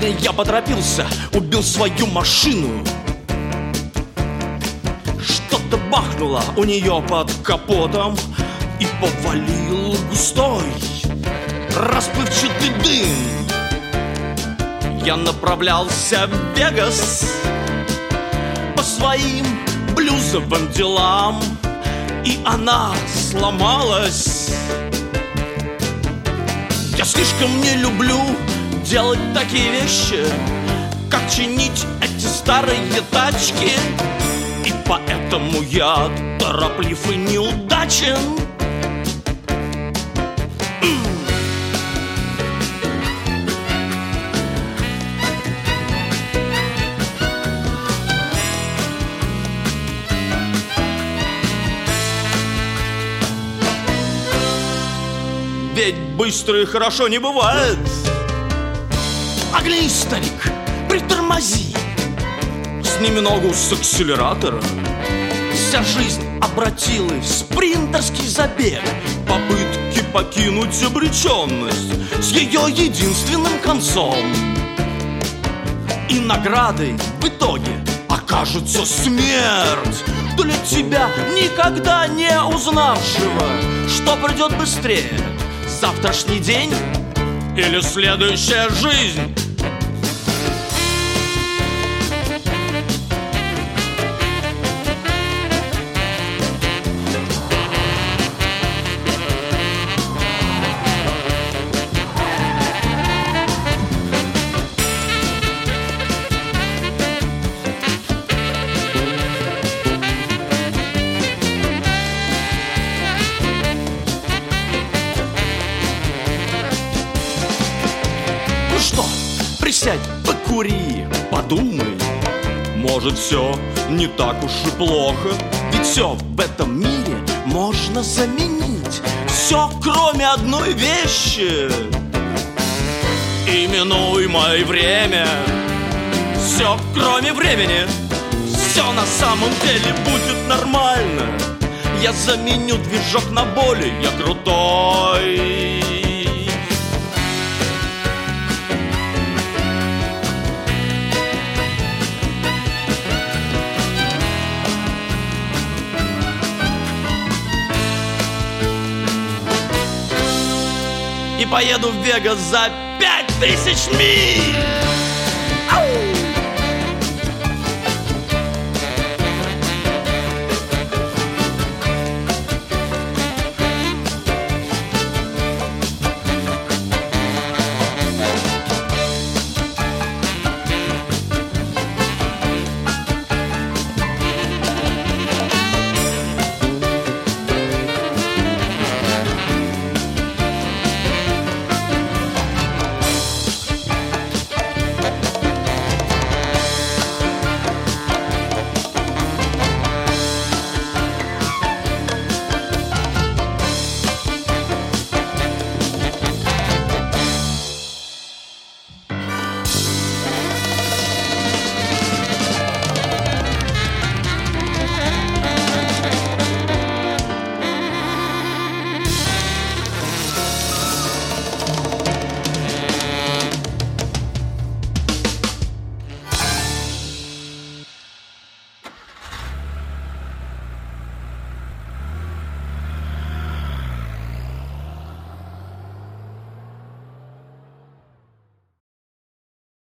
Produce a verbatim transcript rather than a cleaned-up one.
Сегодня я поторопился, убил свою машину. Что-то бахнуло у нее под капотом, и повалил густой расплывчатый дым. Я направлялся в Вегас по своим блюзовым делам, и она сломалась. Я слишком не люблю делать такие вещи, как чинить эти старые тачки, и поэтому я тороплив и неудачен. Ведь быстро и хорошо не бывает. Оглянись, старик, притормози, сними ногу с акселератора. Вся жизнь обратилась в спринтерский забег, попытки покинуть обреченность с ее единственным концом. И наградой в итоге окажется смерть для тебя, никогда не узнавшего, что придет быстрее, завтрашний день или следующая жизнь. Что, присядь, покури, подумай. Может, все не так уж и плохо, ведь все в этом мире можно заменить. Все, кроме одной вещи, именуемое время. Все, кроме времени. Все на самом деле будет нормально. Я заменю движок на более крутой. И поеду в Вегас за пять тысяч миль.